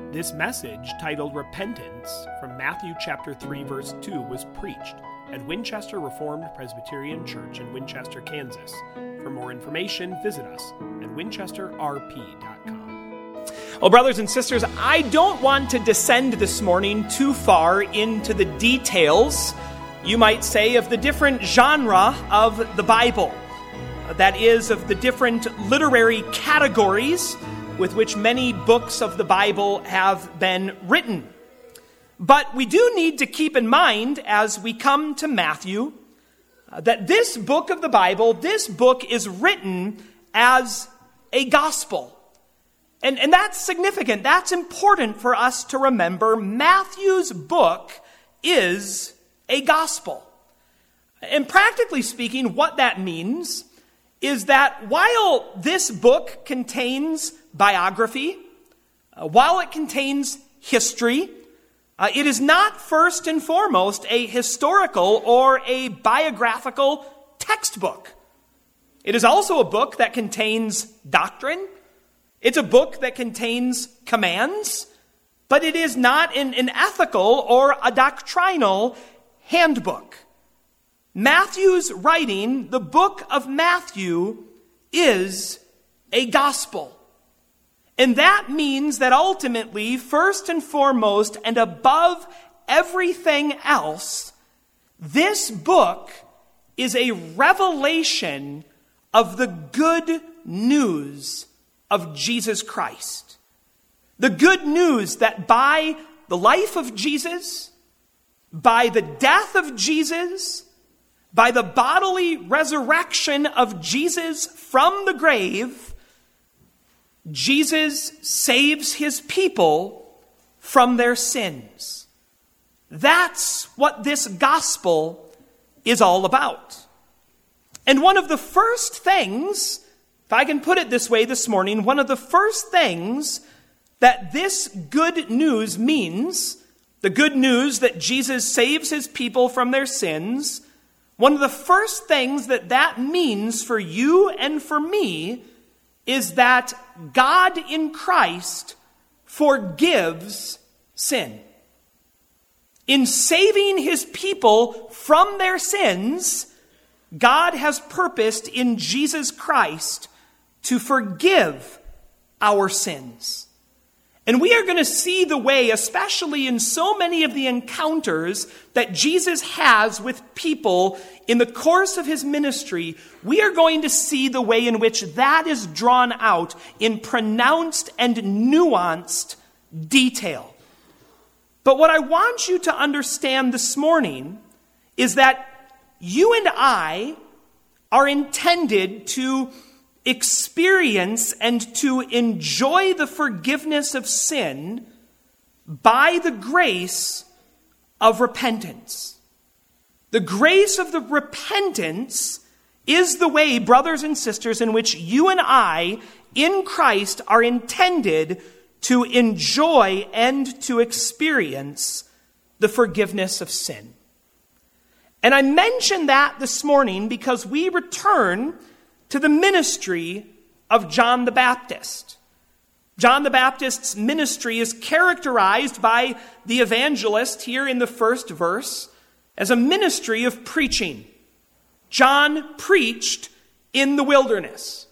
This message, titled Repentance, from Matthew chapter 3, verse 2, was preached at Winchester Reformed Presbyterian Church in Winchester, Kansas. For more information, visit us at winchesterrp.com. Well, brothers and sisters, I don't want to descend this morning too far into the details, you might say, of the different genre of the Bible. That is, of the different literary categories with which many books of the Bible have been written. But we do need to keep in mind, as we come to Matthew, that this book of the Bible, this book is written as a gospel. And that's significant. That's important for us to remember. Matthew's book is a gospel. And practically speaking, what that means is that while this book contains biography, while it contains history, it is not first and foremost a historical or a biographical textbook. It is also a book that contains doctrine. It's a book that contains commands, but it is not an ethical or a doctrinal handbook. Matthew's writing, the book of Matthew, is a gospel. And that means that ultimately, first and foremost, and above everything else, this book is a revelation of the good news of Jesus Christ. The good news that by the life of Jesus, by the death of Jesus, by the bodily resurrection of Jesus from the grave, Jesus saves his people from their sins. That's what this gospel is all about. And one of the first things, if I can put it this way this morning, one of the first things that this good news means, the good news that Jesus saves his people from their sins, one of the first things that means for you and for me is that God in Christ forgives sin. In saving his people from their sins, God has purposed in Jesus Christ to forgive our sins. And we are going to see the way, especially in so many of the encounters that Jesus has with people in the course of his ministry, we are going to see the way in which that is drawn out in pronounced and nuanced detail. But what I want you to understand this morning is that you and I are intended to experience and to enjoy the forgiveness of sin by the grace of repentance. The grace of the repentance is the way, brothers and sisters, in which you and I in Christ are intended to enjoy and to experience the forgiveness of sin. And I mention that this morning because we return to the ministry of John the Baptist. John the Baptist's ministry is characterized by the evangelist here in the first verse as a ministry of preaching. John preached in the wilderness.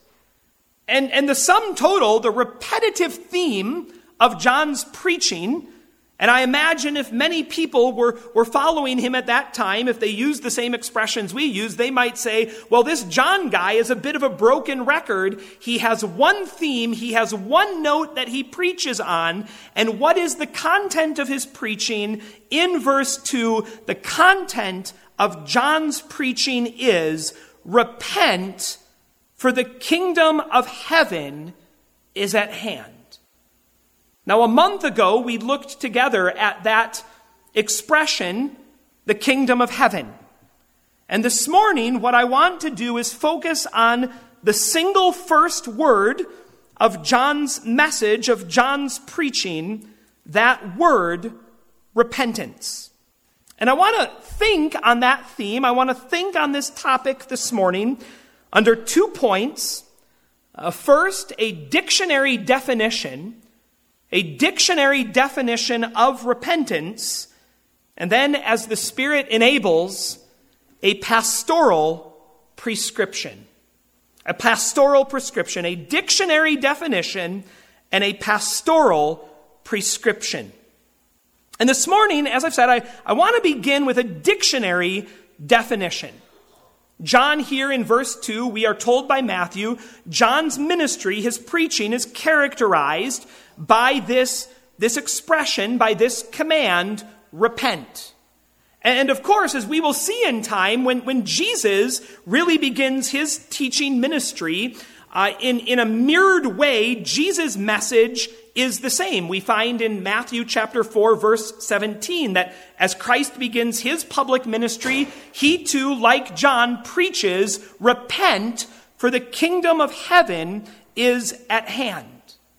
And the sum total, the repetitive theme of John's preaching, and I imagine if many people were following him at that time, if they used the same expressions we use, they might say, well, this John guy is a bit of a broken record. He has one theme, he has one note that he preaches on, and what is the content of his preaching? In verse 2, the content of John's preaching is, repent, for the kingdom of heaven is at hand. Now, a month ago, we looked together at that expression, the kingdom of heaven. And this morning, what I want to do is focus on the single first word of John's message, of John's preaching, that word, repentance. And I want to think on that theme. I want to think on this topic this morning under 2 points. First, a dictionary definition a dictionary definition of repentance, and then, as the Spirit enables, a pastoral prescription. A pastoral prescription, a dictionary definition, and a pastoral prescription. And this morning, as I've said, I want to begin with a dictionary definition. John here in verse 2, we are told by Matthew, John's ministry, his preaching, is characterized by this expression, by this command, repent. And of course, as we will see in time, when Jesus really begins his teaching ministry, in a mirrored way, Jesus' message is the same. We find in Matthew chapter 4, verse 17, that as Christ begins his public ministry, he too, like John, preaches, repent, for the kingdom of heaven is at hand.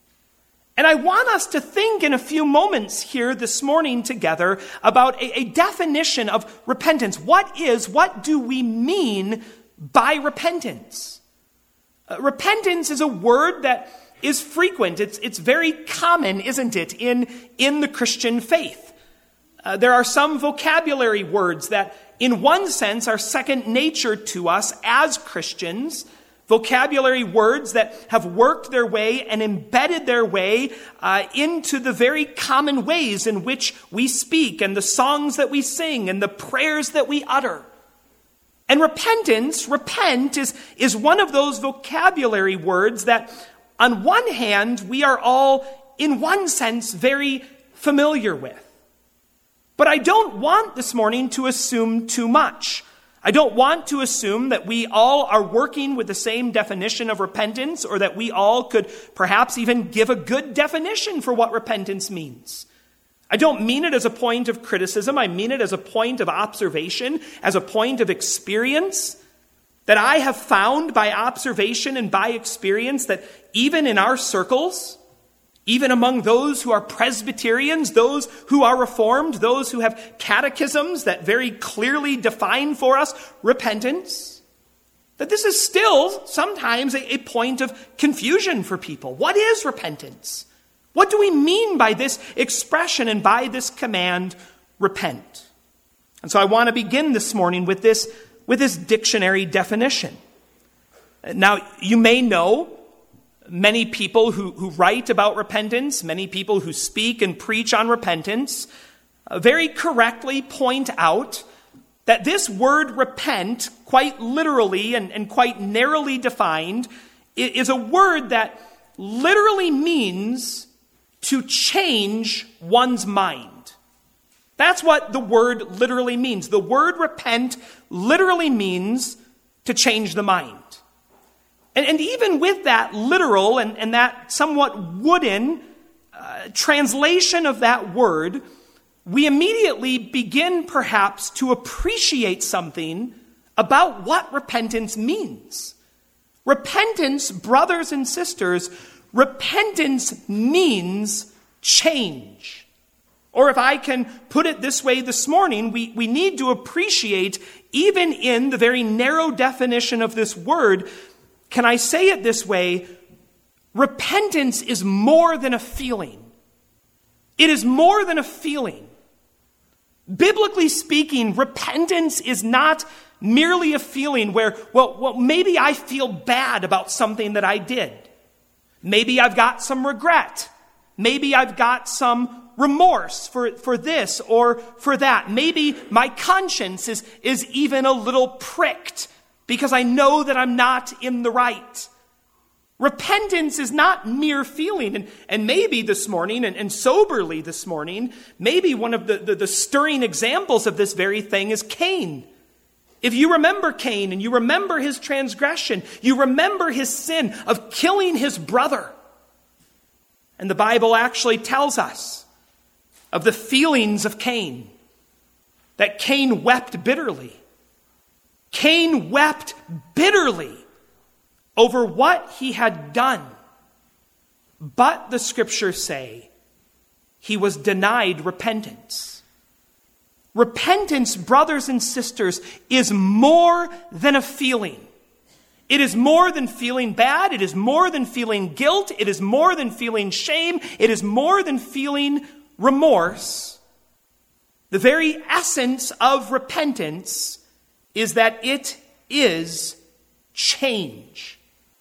And I want us to think in a few moments here this morning together about a definition of repentance. What do we mean by repentance? Repentance is a word that is frequent. It's very common, isn't it, in the Christian faith. There are some vocabulary words that, in one sense, are second nature to us as Christians. Vocabulary words that have worked their way and embedded their way into the very common ways in which we speak and the songs that we sing and the prayers that we utter. And repent is one of those vocabulary words that, on one hand, we are all, in one sense, very familiar with. But I don't want this morning to assume too much. I don't want to assume that we all are working with the same definition of repentance, or that we all could perhaps even give a good definition for what repentance means. I don't mean it as a point of criticism. I mean it as a point of observation, as a point of experience, that I have found by observation and by experience that even in our circles, even among those who are Presbyterians, those who are Reformed, those who have catechisms that very clearly define for us repentance, that this is still sometimes a point of confusion for people. What is repentance? What do we mean by this expression and by this command, repent? And so I want to begin this morning with this dictionary definition. Now, you may know many people who write about repentance, many people who speak and preach on repentance, very correctly point out that this word repent, quite literally and quite narrowly defined, is a word that literally means to change one's mind. That's what the word literally means. The word repent literally means to change the mind. And even with that literal and that somewhat wooden translation of that word, we immediately begin perhaps to appreciate something about what repentance means. Repentance, brothers and sisters, repentance means change. Or if I can put it this way this morning, we need to appreciate, even in the very narrow definition of this word, can I say it this way? Repentance is more than a feeling. It is more than a feeling. Biblically speaking, repentance is not merely a feeling where, well, maybe I feel bad about something that I did. Maybe I've got some regret. Maybe I've got some remorse for this or for that. Maybe my conscience is even a little pricked because I know that I'm not in the right. Repentance is not mere feeling. And maybe this morning, and soberly this morning, maybe one of the stirring examples of this very thing is Cain. If you remember Cain and you remember his transgression, you remember his sin of killing his brother. And the Bible actually tells us of the feelings of Cain, that Cain wept bitterly. Cain wept bitterly over what he had done. But the scriptures say he was denied repentance. Repentance, brothers and sisters, is more than a feeling. It is more than feeling bad. It is more than feeling guilt. It is more than feeling shame. It is more than feeling remorse. The very essence of repentance is that it is change.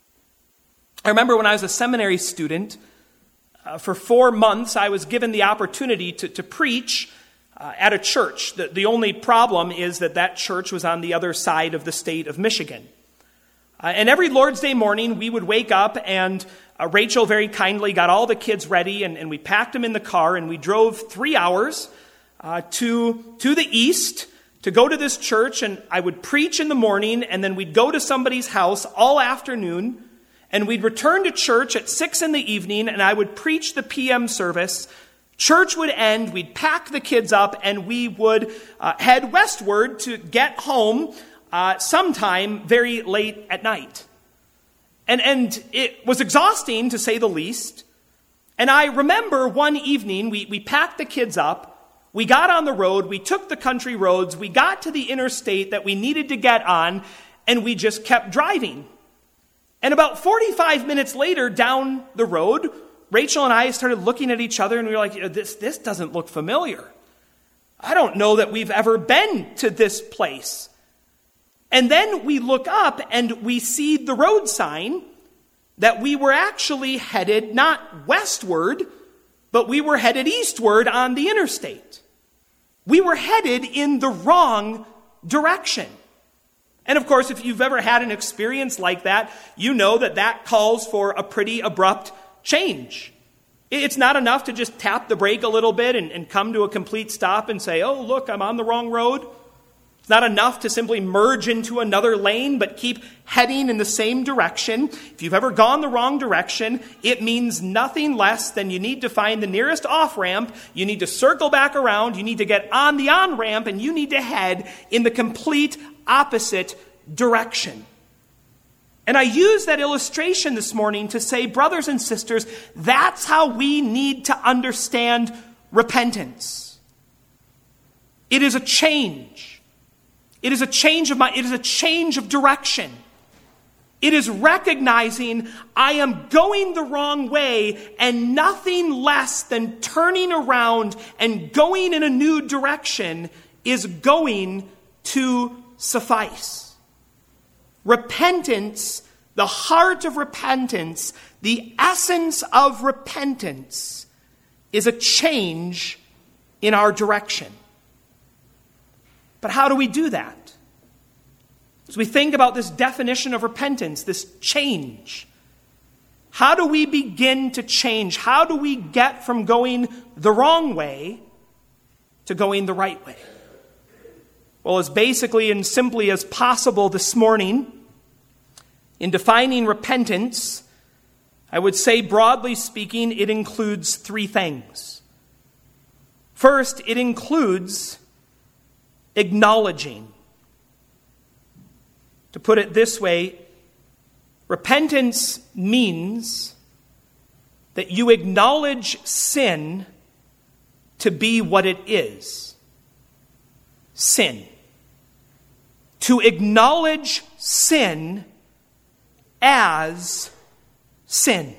I remember when I was a seminary student, for 4 months I was given the opportunity to preach at a church. The only problem is that church was on the other side of the state of Michigan. And every Lord's Day morning, we would wake up, and Rachel very kindly got all the kids ready, and we packed them in the car, and we drove 3 hours to the east to go to this church, and I would preach in the morning, and then we'd go to somebody's house all afternoon, and we'd return to church at 6 in the evening, and I would preach the PM service. Church would end, we'd pack the kids up, and we would head westward to get home sometime very late at night. And it was exhausting, to say the least. And I remember one evening, we packed the kids up, we got on the road, we took the country roads, we got to the interstate that we needed to get on, and we just kept driving. And about 45 minutes later, down the road, Rachel and I started looking at each other, and we were like, this doesn't look familiar. I don't know that we've ever been to this place. And then we look up and we see the road sign that we were actually headed not westward, but we were headed eastward on the interstate. We were headed in the wrong direction. And of course, if you've ever had an experience like that, you know that calls for a pretty abrupt change. It's not enough to just tap the brake a little bit and come to a complete stop and say, oh, look, I'm on the wrong road. It's not enough to simply merge into another lane, but keep heading in the same direction. If you've ever gone the wrong direction, it means nothing less than you need to find the nearest off-ramp, you need to circle back around, you need to get on the on-ramp, and you need to head in the complete opposite direction. And I use that illustration this morning to say, brothers and sisters, that's how we need to understand repentance. It is a change. It is a change of mind. It is a change of direction. It is recognizing I am going the wrong way, and nothing less than turning around and going in a new direction is going to suffice. Repentance, the heart of repentance, the essence of repentance, is a change in our direction. But how do we do that? As we think about this definition of repentance, this change, how do we begin to change? How do we get from going the wrong way to going the right way? Well, as basically and simply as possible this morning, in defining repentance, I would say, broadly speaking, it includes 3 things. First, it includes acknowledging. To put it this way, repentance means that you acknowledge sin to be what it is. Sin. To acknowledge sin as sin.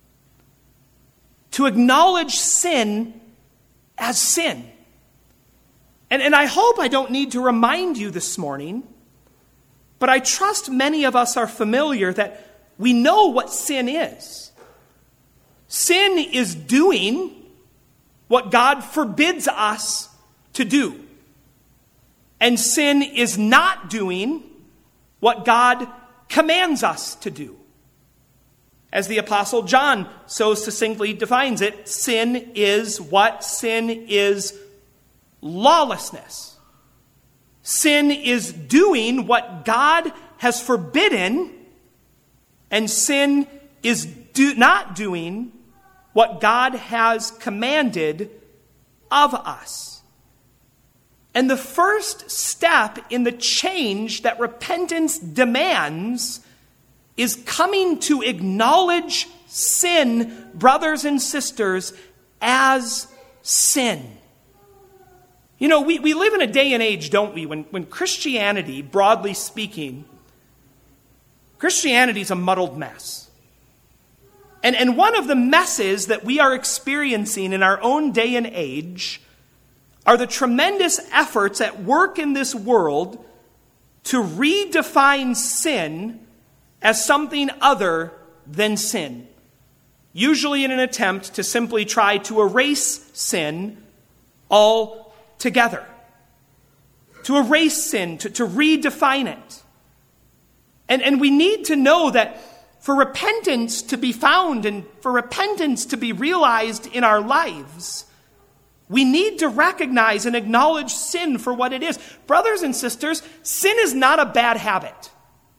To acknowledge sin as sin. And I hope I don't need to remind you this morning, but I trust many of us are familiar that we know what sin is. Sin is doing what God forbids us to do. And sin is not doing what God commands us to do. As the Apostle John so succinctly defines it, sin is what? Sin is lawlessness. Sin is doing what God has forbidden, and sin is not doing what God has commanded of us. And the first step in the change that repentance demands is coming to acknowledge sin, brothers and sisters, as sin. You know, we live in a day and age, don't we, when Christianity, broadly speaking, Christianity is a muddled mess. And one of the messes that we are experiencing in our own day and age are the tremendous efforts at work in this world to redefine sin as something other than sin, usually in an attempt to simply try to erase sin altogether. To erase sin, to redefine it. And we need to know that for repentance to be found and for repentance to be realized in our lives, we need to recognize and acknowledge sin for what it is. Brothers and sisters, sin is not a bad habit.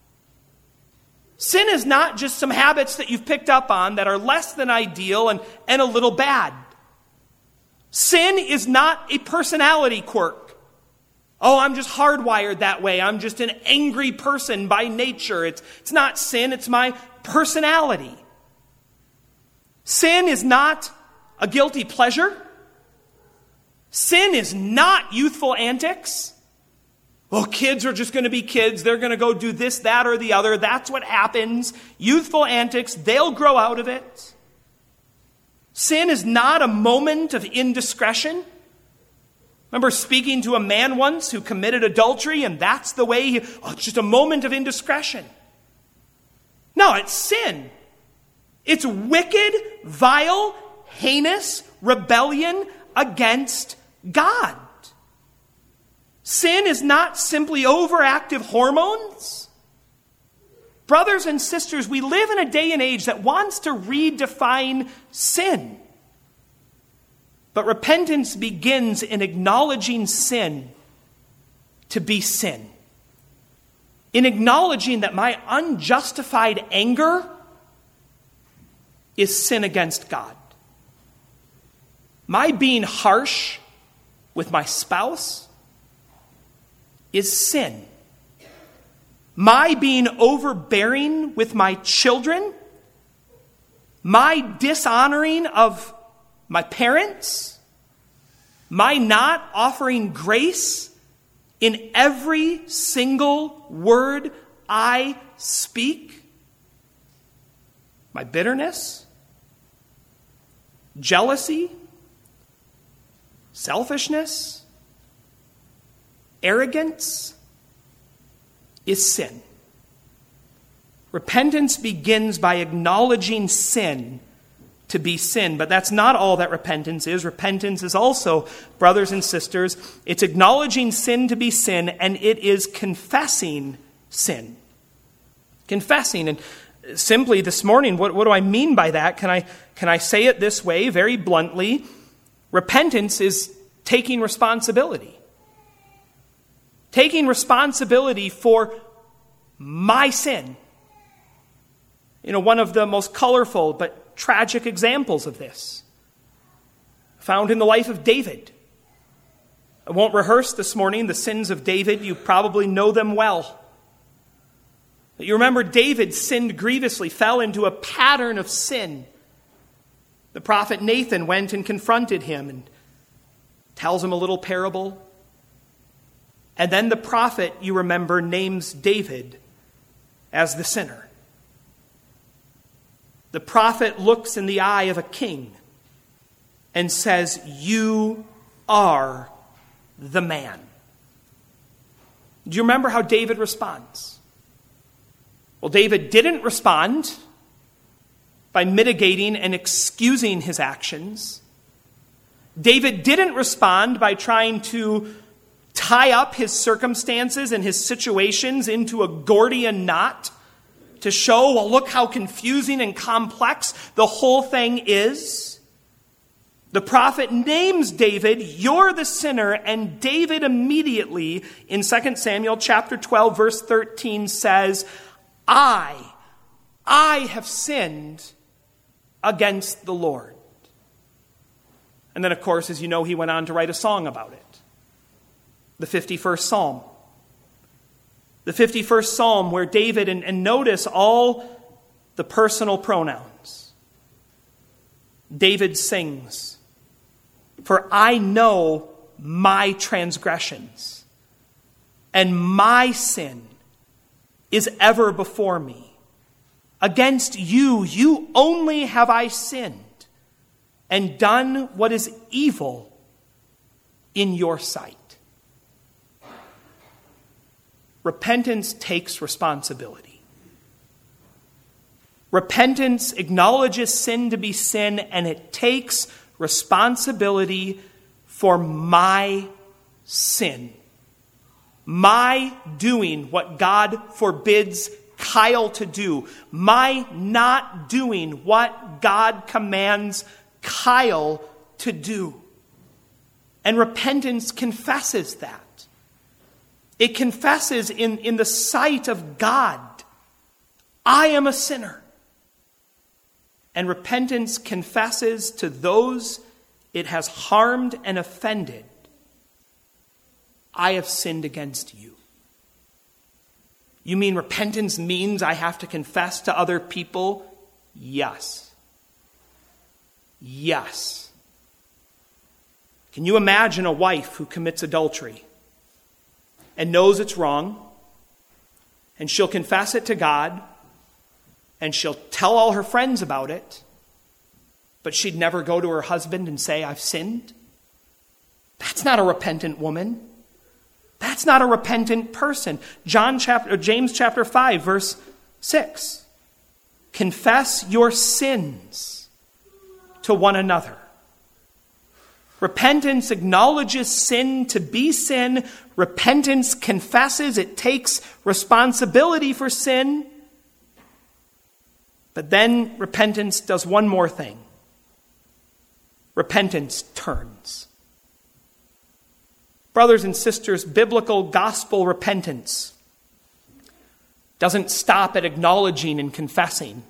Sin is not just some habits that you've picked up on that are less than ideal and a little bad. Sin is not a personality quirk. Oh, I'm just hardwired that way. I'm just an angry person by nature. It's not sin, it's my personality. Sin is not a guilty pleasure. Sin is not youthful antics. Well, kids are just going to be kids. They're going to go do this, that, or the other. That's what happens. Youthful antics, they'll grow out of it. Sin is not a moment of indiscretion. Remember speaking to a man once who committed adultery, and that's the way it's just a moment of indiscretion. No, it's sin. It's wicked, vile, heinous rebellion against God. Sin is not simply overactive hormones. Brothers and sisters, we live in a day and age that wants to redefine sin. But repentance begins in acknowledging sin to be sin. In acknowledging that my unjustified anger is sin against God. My being harsh with my spouse is sin. My being overbearing with my children, my dishonoring of my parents, my not offering grace in every single word I speak, my bitterness, jealousy, selfishness, arrogance is sin. Repentance begins by acknowledging sin to be sin. But that's not all that repentance is. Repentance is also, brothers and sisters, it's acknowledging sin to be sin, and it is confessing sin. Confessing. And simply this morning, what do I mean by that? Can I say it this way, very bluntly? Repentance is taking responsibility. Taking responsibility for my sin. You know, one of the most colorful but tragic examples of this, found in the life of David. I won't rehearse this morning the sins of David. You probably know them well. But you remember David sinned grievously, fell into a pattern of sin. The prophet Nathan went and confronted him and tells him a little parable. And then the prophet, you remember, names David as the sinner. The prophet looks in the eye of a king and says, "You are the man." Do you remember how David responds? Well, David didn't respond by mitigating and excusing his actions. David didn't respond by trying to tie up his circumstances and his situations into a Gordian knot to show, well, look how confusing and complex the whole thing is. The prophet names David, "You're the sinner," and David immediately, in 2 Samuel chapter 12, verse 13, says, I have sinned against the Lord. And then, of course, as you know, he went on to write a song about it. The 51st Psalm. The 51st Psalm where David, and notice all the personal pronouns. David sings, "For I know my transgressions, and my sin is ever before me. Against you only have I sinned and done what is evil in your sight. Repentance takes responsibility. Repentance acknowledges sin to be sin, and it takes responsibility for my sin. My doing what God forbids Kyle to do. My not doing what God commands Kyle to do. And repentance confesses that. It confesses in the sight of God, I am a sinner. And repentance confesses to those it has harmed and offended, I have sinned against you. You mean repentance means I have to confess to other people? Yes. Yes. Can you imagine a wife who commits adultery and knows it's wrong, and she'll confess it to God, and she'll tell all her friends about it, but she'd never go to her husband and say, I've sinned? That's not a repentant woman. That's not a repentant person. James chapter 5, verse 6. Confess your sins to one another. Repentance acknowledges sin to be sin. Repentance confesses, it takes responsibility for sin. But then repentance does one more thing. Repentance turns. Brothers and sisters, biblical gospel repentance doesn't stop at acknowledging and confessing.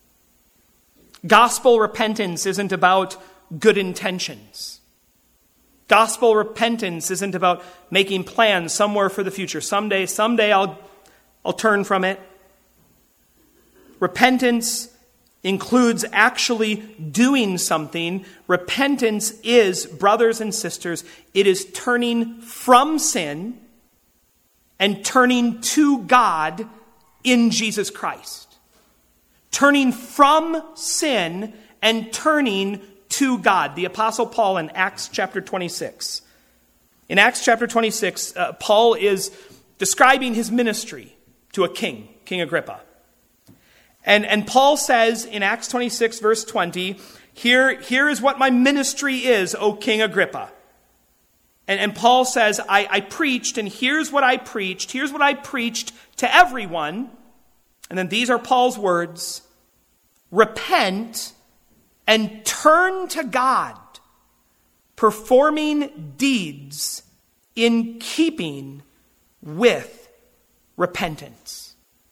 Gospel repentance isn't about good intentions. Gospel repentance isn't about making plans somewhere for the future. Someday I'll turn from it. Repentance includes actually doing something. Repentance is, brothers and sisters, it is turning from sin and turning to God in Jesus Christ. Turning from sin and turning to God. The Apostle Paul in Acts chapter 26. In Acts chapter 26, Paul is describing his ministry to a king, King Agrippa. And Paul says in Acts 26, verse 20, here is what my ministry is, O King Agrippa. And Paul says, I preached, and here's what I preached. Here's what I preached to everyone. And then these are Paul's words. Repent and turn to God, performing deeds in keeping with repentance.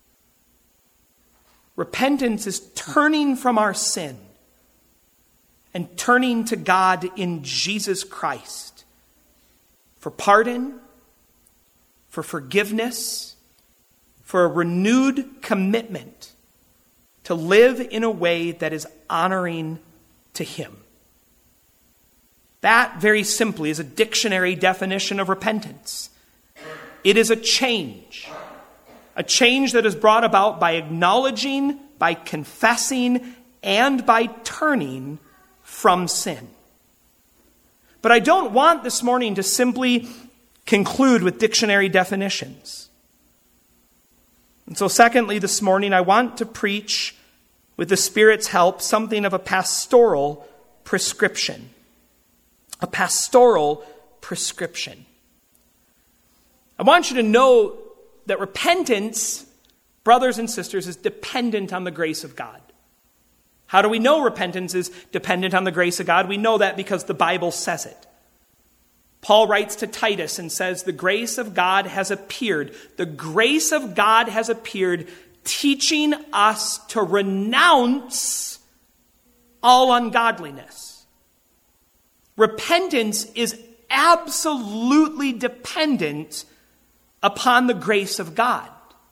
Repentance is turning from our sin and turning to God in Jesus Christ for pardon, for forgiveness, for a renewed commitment to live in a way that is honoring to Him. That, very simply, is a dictionary definition of repentance. It is a change that is brought about by acknowledging, by confessing, and by turning from sin. But I don't want this morning to simply conclude with dictionary definitions. And so secondly, this morning, I want to preach, with the Spirit's help, something of a pastoral prescription. A pastoral prescription. I want you to know that repentance, brothers and sisters, is dependent on the grace of God. How do we know repentance is dependent on the grace of God? We know that because the Bible says it. Paul writes to Titus and says, the grace of God has appeared. The grace of God has appeared, teaching us to renounce all ungodliness. Repentance is absolutely dependent upon the grace of God.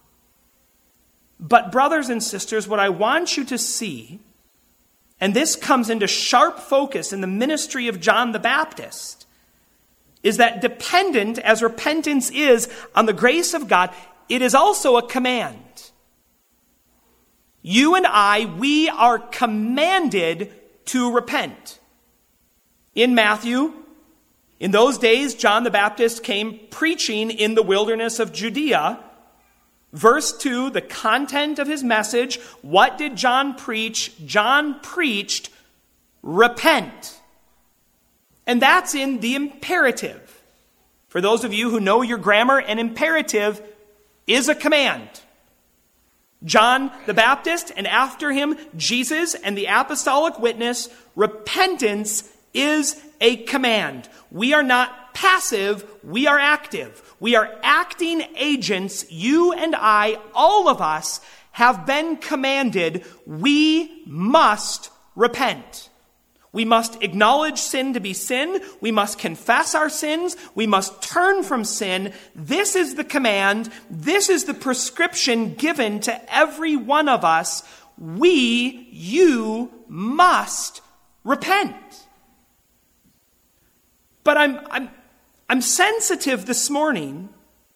But brothers and sisters, what I want you to see, and this comes into sharp focus in the ministry of John the Baptist, is that dependent as repentance is on the grace of God, it is also a command. you and I, we are commanded to repent. In Matthew, in those days, John the Baptist came preaching in the wilderness of Judea. Verse 2, the content of his message, what did John preach? John preached, repent. And that's in the imperative. For those of you who know your grammar, an imperative is a command. John the Baptist, and after him, Jesus and the apostolic witness, repentance is a command. We are not passive, we are active. We are acting agents. You and I, all of us, have been commanded, we must repent. We must acknowledge sin to be sin. We must confess our sins. We must turn from sin. This is the command. This is the prescription given to every one of us. You must repent. But I'm sensitive this morning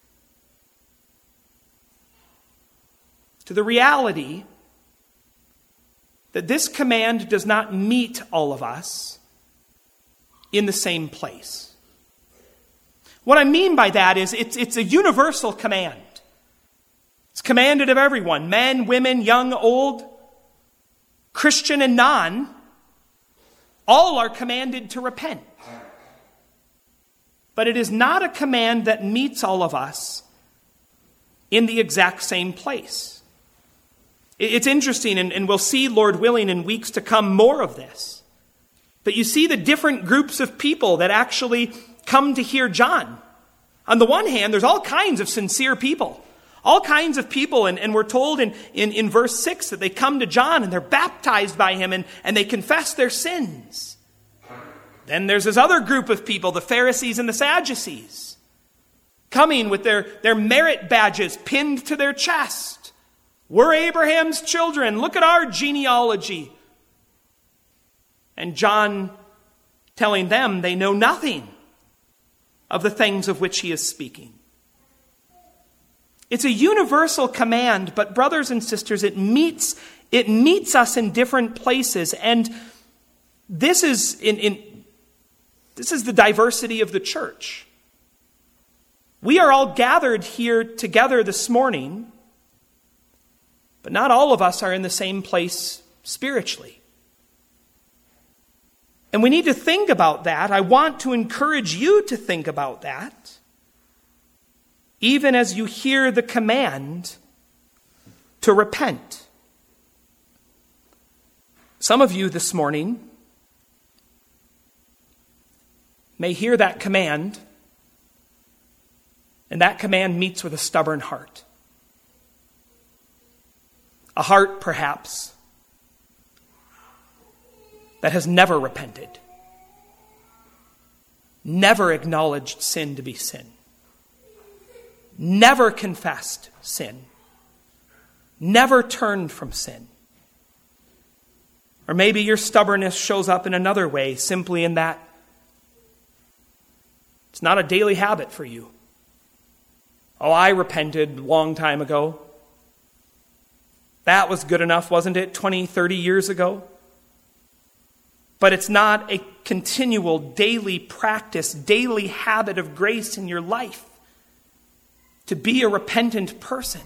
to the reality that this command does not meet all of us in the same place. What I mean by that is it's a universal command. It's commanded of everyone, men, women, young, old, Christian and non. All are commanded to repent. But it is not a command that meets all of us in the exact same place. It's interesting, and we'll see, Lord willing, in weeks to come more of this. But you see the different groups of people that actually come to hear John. On the one hand, there's all kinds of sincere people. All kinds of people, and we're told in verse 6 that they come to John and they're baptized by him and they confess their sins. Then there's this other group of people, the Pharisees and the Sadducees, coming with their merit badges pinned to their chest. We're Abraham's children. Look at our genealogy. And John telling them they know nothing of the things of which he is speaking. It's a universal command, but brothers and sisters, it meets us in different places. And this is this is the diversity of the church. We are all gathered here together this morning, but not all of us are in the same place spiritually. And we need to think about that. I want to encourage you to think about that, even as you hear the command to repent. Some of you this morning may hear that command, and that command meets with a stubborn heart. A heart, perhaps, that has never repented, never acknowledged sin to be sin, never confessed sin, never turned from sin. Or maybe your stubbornness shows up in another way, simply in that it's not a daily habit for you. Oh, I repented a long time ago. That was good enough, wasn't it, 20, 30 years ago? But it's not a continual daily practice, daily habit of grace in your life to be a repentant person.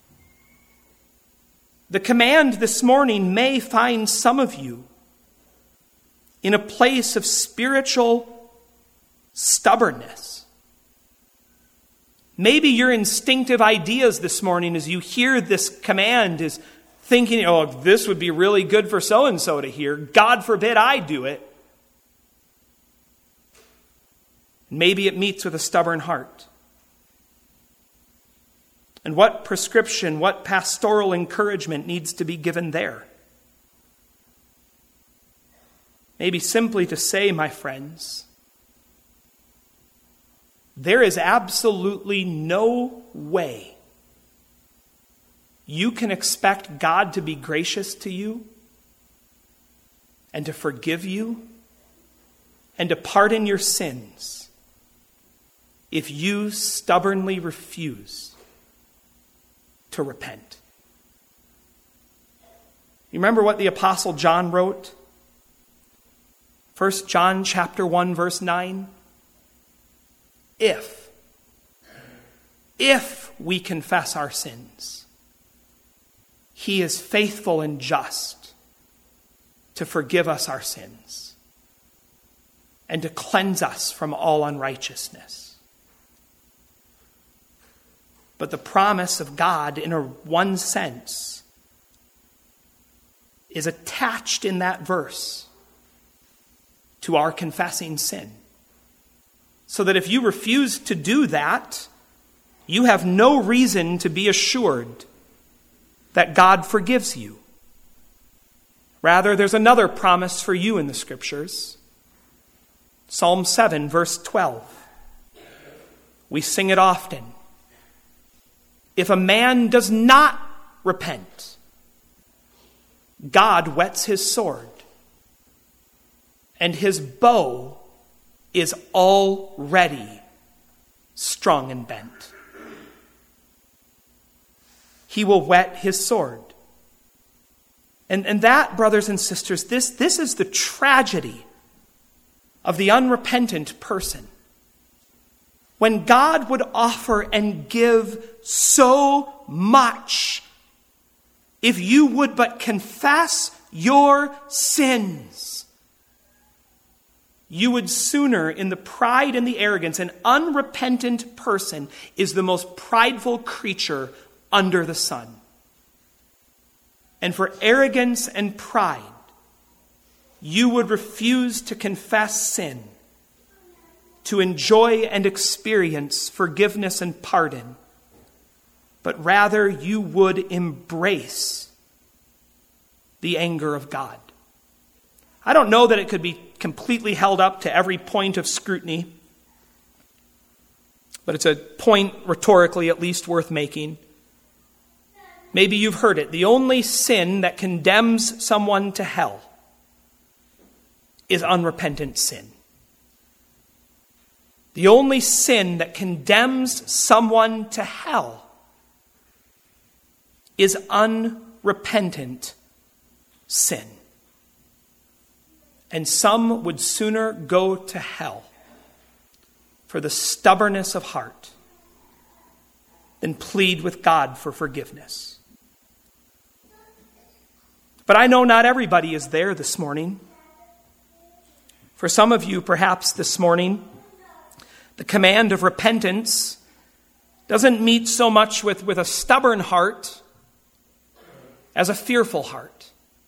The command this morning may find some of you in a place of spiritual stubbornness. Maybe your instinctive ideas this morning as you hear this command is thinking, oh, this would be really good for so-and-so to hear. God forbid I do it. Maybe it meets with a stubborn heart. And what prescription, what pastoral encouragement needs to be given there? Maybe simply to say, my friends, there is absolutely no way you can expect God to be gracious to you and to forgive you and to pardon your sins if you stubbornly refuse to repent. You remember what the Apostle John wrote? 1 John chapter 1, verse 9. If we confess our sins, he is faithful and just to forgive us our sins and to cleanse us from all unrighteousness. But the promise of God, in one sense, is attached in that verse to our confessing sin. So that if you refuse to do that, you have no reason to be assured that God forgives you. Rather, there's another promise for you in the Scriptures. Psalm 7, verse 12. We sing it often. If a man does not repent, God whets his sword, and his bow is already strung and bent. He will whet his sword. And that, brothers and sisters, this is the tragedy of the unrepentant person. When God would offer and give so much, if you would but confess your sins, you would sooner, in the pride and the arrogance, an unrepentant person is the most prideful creature under the sun. And for arrogance and pride, you would refuse to confess sin, to enjoy and experience forgiveness and pardon, but rather you would embrace the anger of God. I don't know that it could be completely held up to every point of scrutiny, but it's a point rhetorically at least worth making. Maybe you've heard it. The only sin that condemns someone to hell is unrepentant sin. The only sin that condemns someone to hell is unrepentant sin. And some would sooner go to hell for the stubbornness of heart than plead with God for forgiveness. But I know not everybody is there this morning. For some of you, perhaps this morning, the command of repentance doesn't meet so much with a stubborn heart as a fearful heart.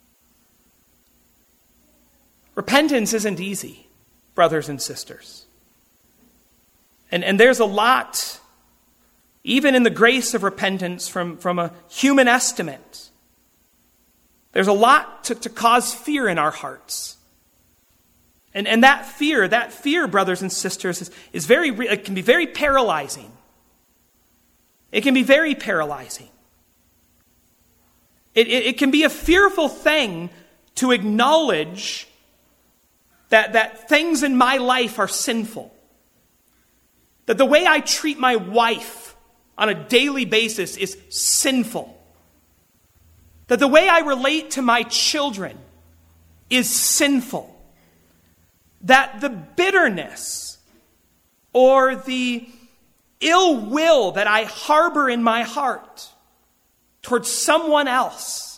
Repentance isn't easy, brothers and sisters. And there's a lot, even in the grace of repentance, from a human estimate. There's a lot to cause fear in our hearts. And that fear, brothers and sisters, is very, it can be very paralyzing. It can be very paralyzing. It can be a fearful thing to acknowledge that things in my life are sinful. That the way I treat my wife on a daily basis is sinful. That the way I relate to my children is sinful. That the bitterness or the ill will that I harbor in my heart towards someone else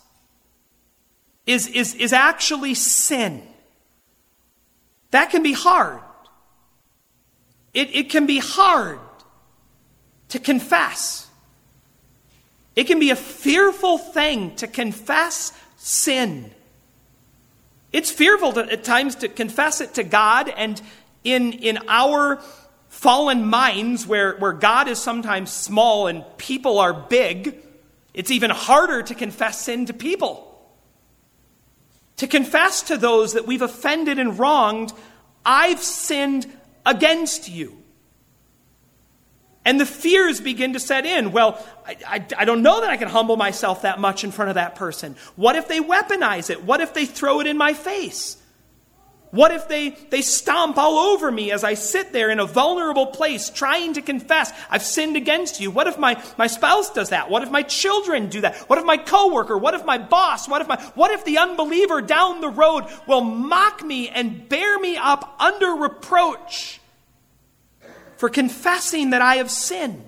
is actually sin. That can be hard. It can be hard to confess. It can be a fearful thing to confess sin. It's fearful at times to confess it to God, and in our fallen minds where God is sometimes small and people are big, it's even harder to confess sin to people. To confess to those that we've offended and wronged, I've sinned against you. And the fears begin to set in. Well, I don't know that I can humble myself that much in front of that person. What if they weaponize it? What if they throw it in my face? What if they stomp all over me as I sit there in a vulnerable place trying to confess I've sinned against you? What if my spouse does that? What if my children do that? What if my coworker? What if my boss? What if the unbeliever down the road will mock me and bear me up under reproach for confessing that I have sinned?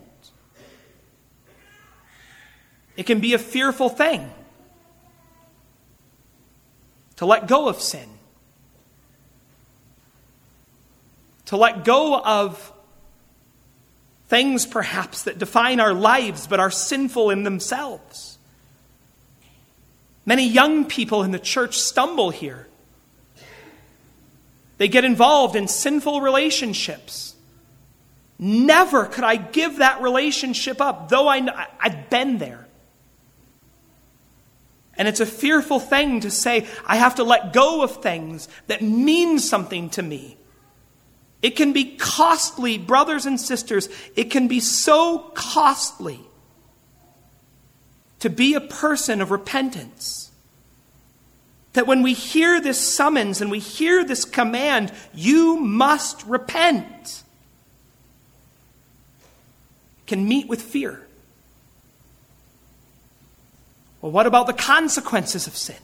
It can be a fearful thing to let go of sin. To let go of things perhaps that define our lives but are sinful in themselves. Many young people in the church stumble here. They get involved in sinful relationships. Never could I give that relationship up, though I've been there. And it's a fearful thing to say, I have to let go of things that mean something to me. It can be costly, brothers and sisters. It can be so costly to be a person of repentance that when we hear this summons and we hear this command, you must repent, can meet with fear. Well, what about the consequences of sin?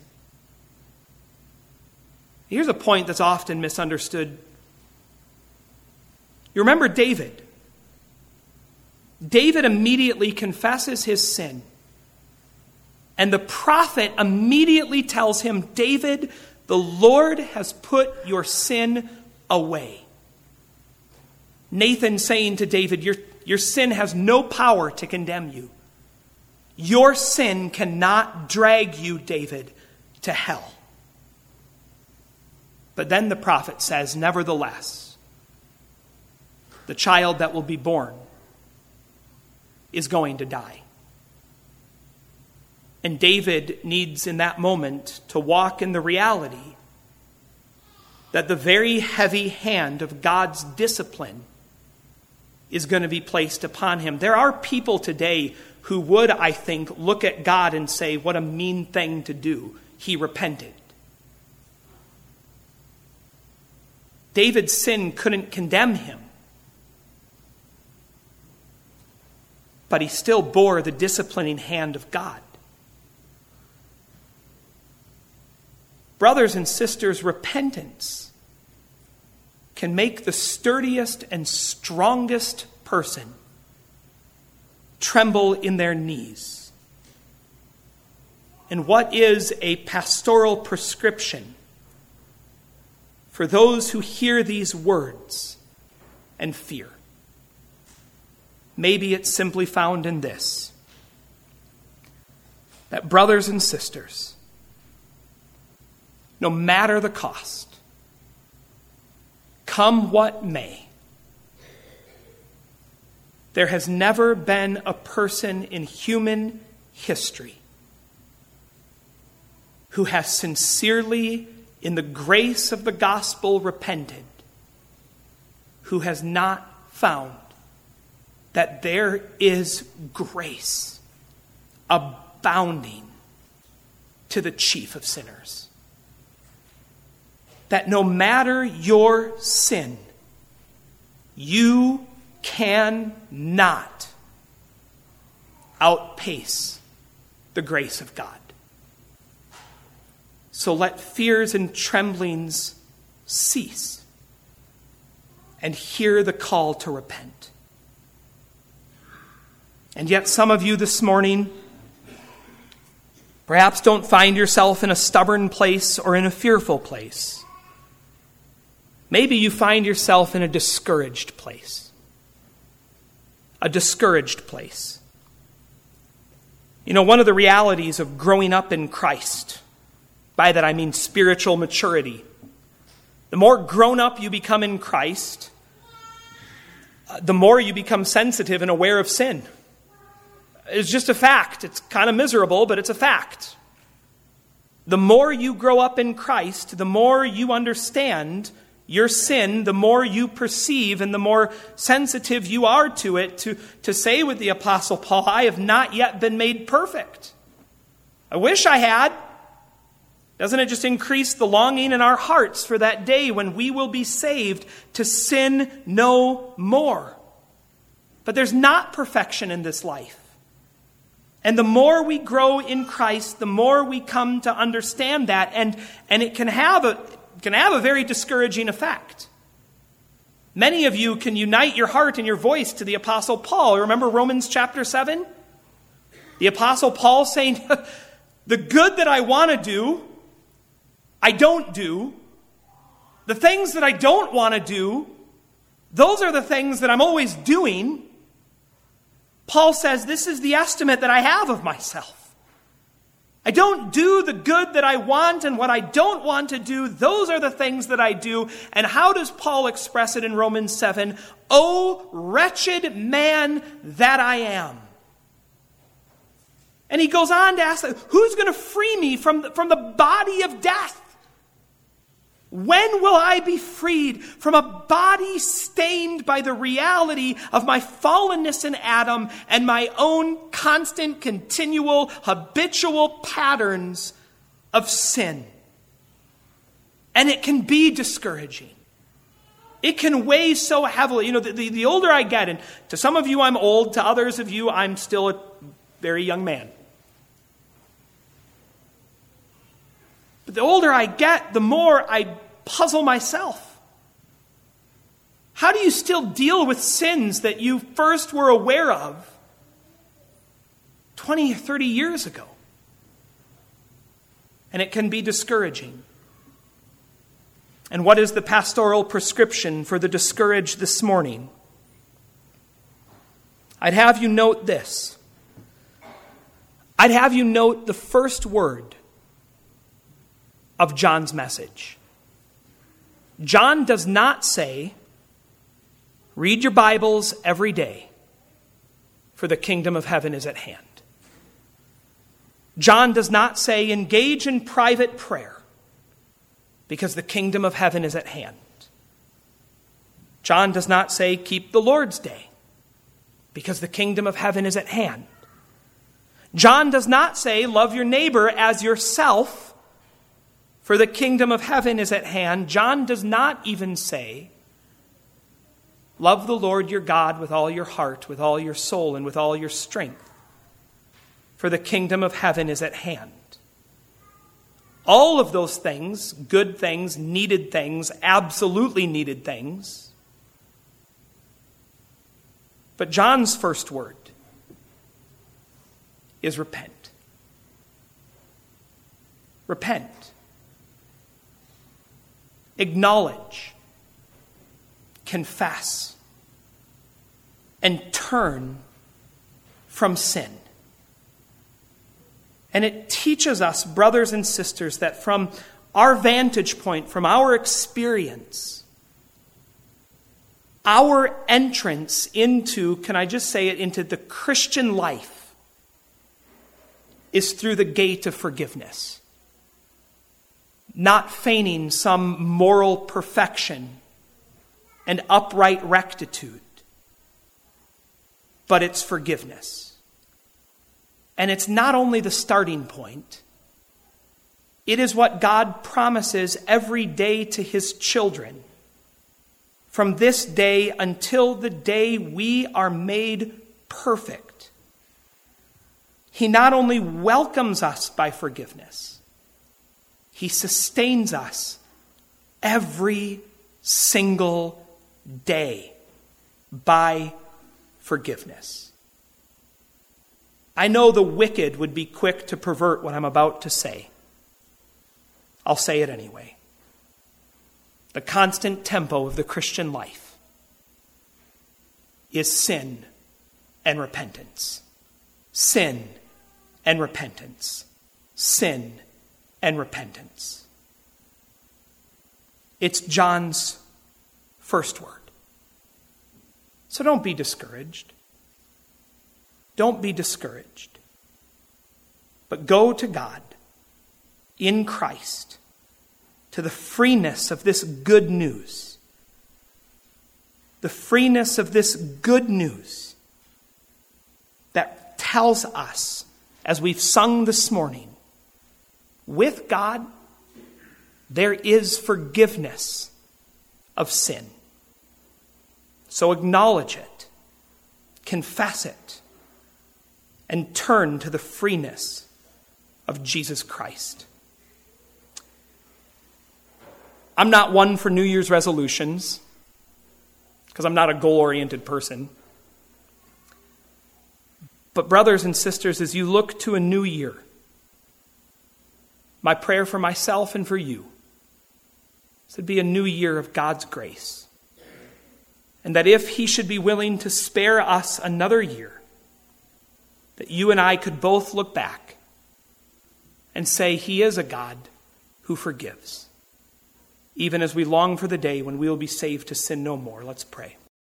Here's a point that's often misunderstood. You remember David. David immediately confesses his sin. And the prophet immediately tells him, David, the Lord has put your sin away. Nathan saying to David, your sin has no power to condemn you. Your sin cannot drag you, David, to hell. But then the prophet says, nevertheless, the child that will be born is going to die. And David needs in that moment to walk in the reality that the very heavy hand of God's discipline is going to be placed upon him. There are people today who would, I think, look at God and say, what a mean thing to do. He repented. David's sin couldn't condemn him. But he still bore the disciplining hand of God. Brothers and sisters, repentance can make the sturdiest and strongest person tremble in their knees. And what is a pastoral prescription for those who hear these words and fear? Maybe it's simply found in this: that brothers and sisters, no matter the cost, come what may, there has never been a person in human history who has sincerely, in the grace of the gospel, repented, who has not found that there is grace abounding to the chief of sinners. That no matter your sin, you cannot outpace the grace of God. So let fears and tremblings cease and hear the call to repent. And yet some of you this morning perhaps don't find yourself in a stubborn place or in a fearful place. Maybe you find yourself in a discouraged place. A discouraged place. You know, one of the realities of growing up in Christ, by that I mean spiritual maturity, the more grown up you become in Christ, the more you become sensitive and aware of sin. It's just a fact. It's kind of miserable, but it's a fact. The more you grow up in Christ, the more you understand your sin, the more you perceive and the more sensitive you are to it, to say with the Apostle Paul, I have not yet been made perfect. I wish I had. Doesn't it just increase the longing in our hearts for that day when we will be saved to sin no more? But there's not perfection in this life. And the more we grow in Christ, the more we come to understand that. And it can have a very discouraging effect. Many of you can unite your heart and your voice to the Apostle Paul. Remember Romans chapter 7? The Apostle Paul saying, the good that I want to do, I don't do. The things that I don't want to do, those are the things that I'm always doing. Paul says, this is the estimate that I have of myself. I don't do the good that I want, and what I don't want to do, those are the things that I do. And how does Paul express it in Romans 7? O wretched man that I am. And he goes on to ask, who's going to free me from the body of death? When will I be freed from a body stained by the reality of my fallenness in Adam and my own constant, continual, habitual patterns of sin? And it can be discouraging. It can weigh so heavily. You know, the older I get, and to some of you I'm old, to others of you I'm still a very young man. But the older I get, the more I puzzle myself. How do you still deal with sins that you first were aware of 20 or 30 years ago? And it can be discouraging. And what is the pastoral prescription for the discouraged this morning? I'd have you note this. I'd have you note the first word of John's message. John does not say, read your Bibles every day, for the kingdom of heaven is at hand. John does not say, engage in private prayer, because the kingdom of heaven is at hand. John does not say, keep the Lord's day, because the kingdom of heaven is at hand. John does not say, love your neighbor as yourself, for the kingdom of heaven is at hand. John does not even say, love the Lord your God with all your heart, with all your soul, and with all your strength, for the kingdom of heaven is at hand. All of those things, good things, needed things, absolutely needed things. But John's first word is repent. Repent. Acknowledge, confess, and turn from sin. And it teaches us, brothers and sisters, that from our vantage point, from our experience, our entrance into, can I just say it, into the Christian life is through the gate of forgiveness. Not feigning some moral perfection and upright rectitude, but it's forgiveness. And it's not only the starting point, it is what God promises every day to his children. From this day until the day we are made perfect, he not only welcomes us by forgiveness, he sustains us every single day by forgiveness. I know the wicked would be quick to pervert what I'm about to say. I'll say it anyway. The constant tempo of the Christian life is sin and repentance. Sin and repentance. Sin and repentance. It's John's first word. So don't be discouraged. Don't be discouraged. But go to God in Christ to the freeness of this good news. The freeness of this good news that tells us, as we've sung this morning, with God, there is forgiveness of sin. So acknowledge it, confess it, and turn to the freeness of Jesus Christ. I'm not one for New Year's resolutions, because I'm not a goal-oriented person. But brothers and sisters, as you look to a new year, my prayer for myself and for you is to be a new year of God's grace. And that if he should be willing to spare us another year, that you and I could both look back and say he is a God who forgives, even as we long for the day when we will be saved to sin no more. Let's pray.